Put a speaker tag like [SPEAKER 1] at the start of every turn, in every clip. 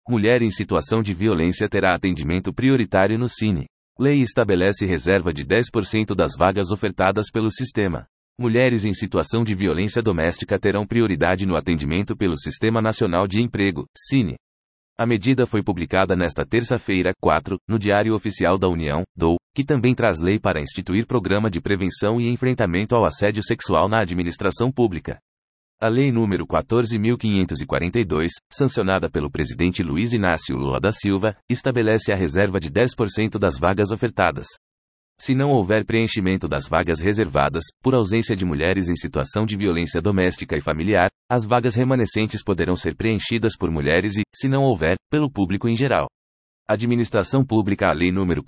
[SPEAKER 1] Mulher em situação de violência terá atendimento prioritário no Cine. Lei estabelece reserva de 10% das vagas ofertadas pelo sistema. Mulheres em situação de violência doméstica terão prioridade no atendimento pelo Sistema Nacional de Emprego, Cine. A medida foi publicada nesta terça-feira, 4, no Diário Oficial da União, DOU, que também traz lei para instituir programa de prevenção e enfrentamento ao assédio sexual na administração pública. A Lei nº 14.542, sancionada pelo presidente Luiz Inácio Lula da Silva, estabelece a reserva de 10% das vagas ofertadas. Se não houver preenchimento das vagas reservadas, por ausência de mulheres em situação de violência doméstica e familiar, as vagas remanescentes poderão ser preenchidas por mulheres e, se não houver, pelo público em geral. Administração Pública. A Lei nº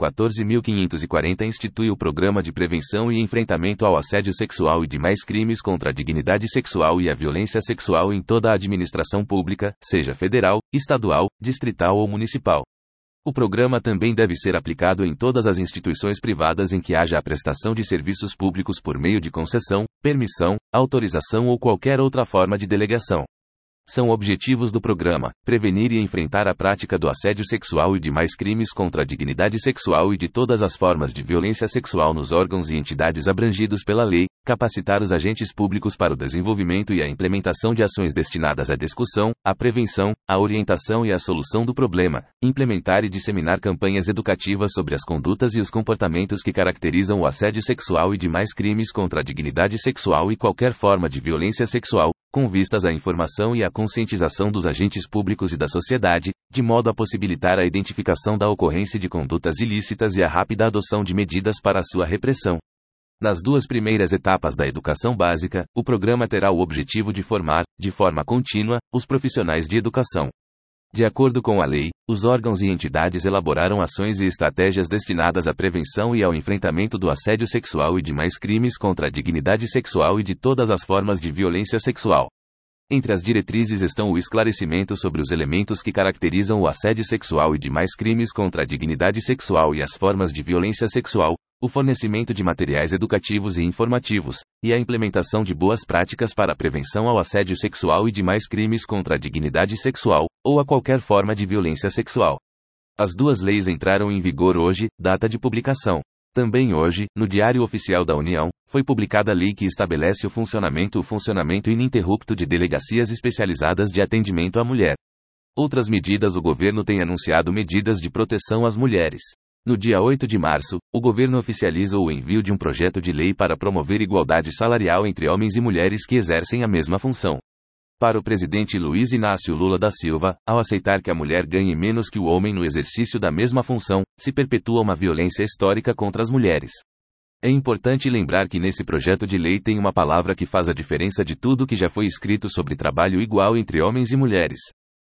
[SPEAKER 1] 14.540 institui o Programa de Prevenção e Enfrentamento ao Assédio Sexual e demais crimes contra a dignidade sexual e a violência sexual em toda a administração pública, seja federal, estadual, distrital ou municipal. O programa também deve ser aplicado em todas as instituições privadas em que haja a prestação de serviços públicos por meio de concessão, permissão, autorização ou qualquer outra forma de delegação. São objetivos do programa: prevenir e enfrentar a prática do assédio sexual e demais crimes contra a dignidade sexual e de todas as formas de violência sexual nos órgãos e entidades abrangidos pela lei, capacitar os agentes públicos para o desenvolvimento e a implementação de ações destinadas à discussão, à prevenção, à orientação e à solução do problema, implementar e disseminar campanhas educativas sobre as condutas e os comportamentos que caracterizam o assédio sexual e demais crimes contra a dignidade sexual e qualquer forma de violência sexual, com vistas à informação e à conscientização dos agentes públicos e da sociedade, de modo a possibilitar a identificação da ocorrência de condutas ilícitas e a rápida adoção de medidas para a sua repressão. Nas duas primeiras etapas da educação básica, o programa terá o objetivo de formar, de forma contínua, os profissionais de educação. De acordo com a lei, os órgãos e entidades elaboraram ações e estratégias destinadas à prevenção e ao enfrentamento do assédio sexual e demais crimes contra a dignidade sexual e de todas as formas de violência sexual. Entre as diretrizes estão o esclarecimento sobre os elementos que caracterizam o assédio sexual e demais crimes contra a dignidade sexual e as formas de violência sexual, o fornecimento de materiais educativos e informativos, e a implementação de boas práticas para a prevenção ao assédio sexual e demais crimes contra a dignidade sexual, ou a qualquer forma de violência sexual. As duas leis entraram em vigor hoje, data de publicação. Também hoje, no Diário Oficial da União, foi publicada a lei que estabelece o funcionamento ininterrupto de delegacias especializadas de atendimento à mulher. Outras medidas. O governo tem anunciado medidas de proteção às mulheres. No dia 8 de março, o governo oficializa o envio de um projeto de lei para promover igualdade salarial entre homens e mulheres que exercem a mesma função. Para o presidente Luiz Inácio Lula da Silva, ao aceitar que a mulher ganhe menos que o homem no exercício da mesma função, se perpetua uma violência histórica contra as mulheres. É importante lembrar que nesse projeto de lei tem uma palavra que faz a diferença de tudo que já foi escrito sobre trabalho igual entre homens e mulheres.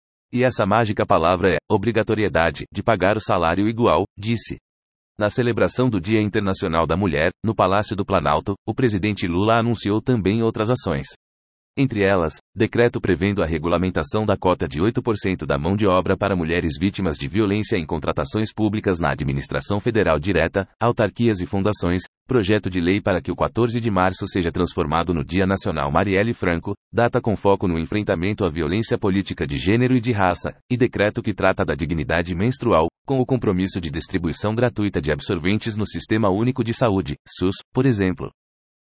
[SPEAKER 1] E essa mágica palavra é obrigatoriedade de pagar o salário igual, disse. Na celebração do Dia Internacional da Mulher, no Palácio do Planalto, o presidente Lula anunciou também outras ações. Entre elas, decreto prevendo a regulamentação da cota de 8% da mão de obra para mulheres vítimas de violência em contratações públicas na administração federal direta, autarquias e fundações, projeto de lei para que o 14 de março seja transformado no Dia Nacional Marielle Franco, data com foco no enfrentamento à violência política de gênero e de raça, e decreto que trata da dignidade menstrual, com o compromisso de distribuição gratuita de absorventes no Sistema Único de Saúde, SUS, por exemplo.